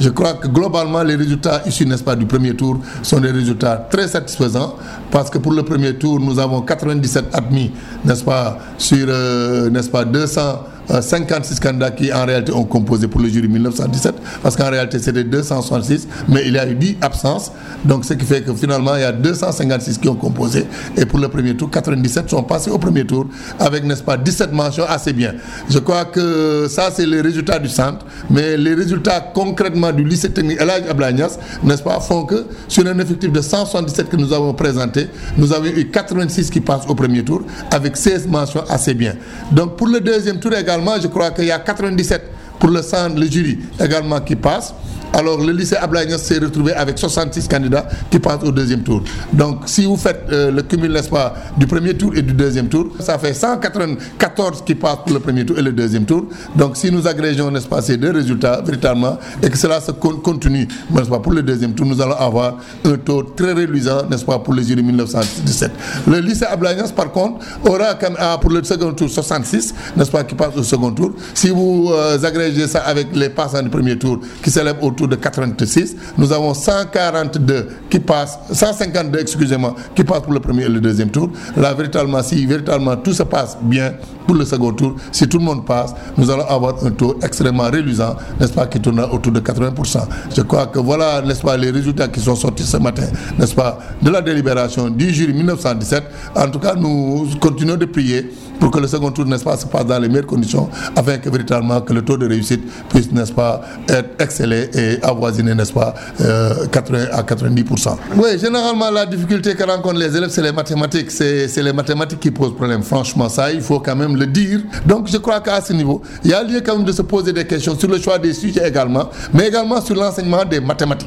Je crois que globalement, les résultats issus, n'est-ce pas, du premier tour sont des résultats très satisfaisants parce que pour le premier tour, nous avons 97 admis, n'est-ce pas, sur, n'est-ce pas, 256 candidats qui en réalité ont composé pour le jury 1917 parce qu'en réalité c'était 266 mais il y a eu 10 absences, donc ce qui fait que finalement il y a 256 qui ont composé et pour le premier tour 97 sont passés au premier tour avec, n'est-ce pas, 17 mentions assez bien. Je crois que ça c'est les résultats du centre, mais les résultats concrètement du lycée technique El Hadji Abdoulaye Niasse, n'est-ce pas, font que sur un effectif de 177 que nous avons présenté, nous avons eu 86 qui passent au premier tour avec 16 mentions assez bien. Donc pour le deuxième tour également, je crois qu'il y a 97 pour le centre, le jury également qui passe. Alors le lycée Abdoulaye Niasse s'est retrouvé avec 66 candidats qui passent au deuxième tour. Donc si vous faites le cumul, n'est-ce pas, du premier tour et du deuxième tour, ça fait 194 qui passent pour le premier tour et le deuxième tour. Donc si nous agrégeons, n'est-ce pas, ces deux résultats véritablement et que cela se continue, n'est-ce pas, pour le deuxième tour, nous allons avoir un taux très réduisant, n'est-ce pas, pour le jury 1917. Le lycée Abdoulaye Niasse, par contre, aura pour le second tour 66, n'est-ce pas, qui passent au second tour. Si vous agrégez ça avec les passants du premier tour qui s'élèvent autour de 86, nous avons 142 qui passent, 152 excusez-moi, qui passent pour le premier et le deuxième tour. Là véritablement, si véritablement tout se passe bien pour le second tour, si tout le monde passe, nous allons avoir un taux extrêmement réduisant, n'est-ce pas, qui tournera autour de 80%. Je crois que voilà, n'est-ce pas, les résultats qui sont sortis ce matin, n'est-ce pas, de la délibération du jury 1917. En tout cas, nous continuons de prier pour que le second tour, n'est-ce pas, se passe dans les meilleures conditions afin que véritablement que le taux de réussite puisse, n'est-ce pas, être excellé et avoisiner, n'est-ce pas, 80 à 90%. Oui, généralement la difficulté que rencontrent les élèves, c'est les mathématiques. C'est les mathématiques qui posent problème. Franchement, ça, il faut quand même le dire. Donc je crois qu'à ce niveau, il y a lieu quand même de se poser des questions sur le choix des sujets également, mais également sur l'enseignement des mathématiques.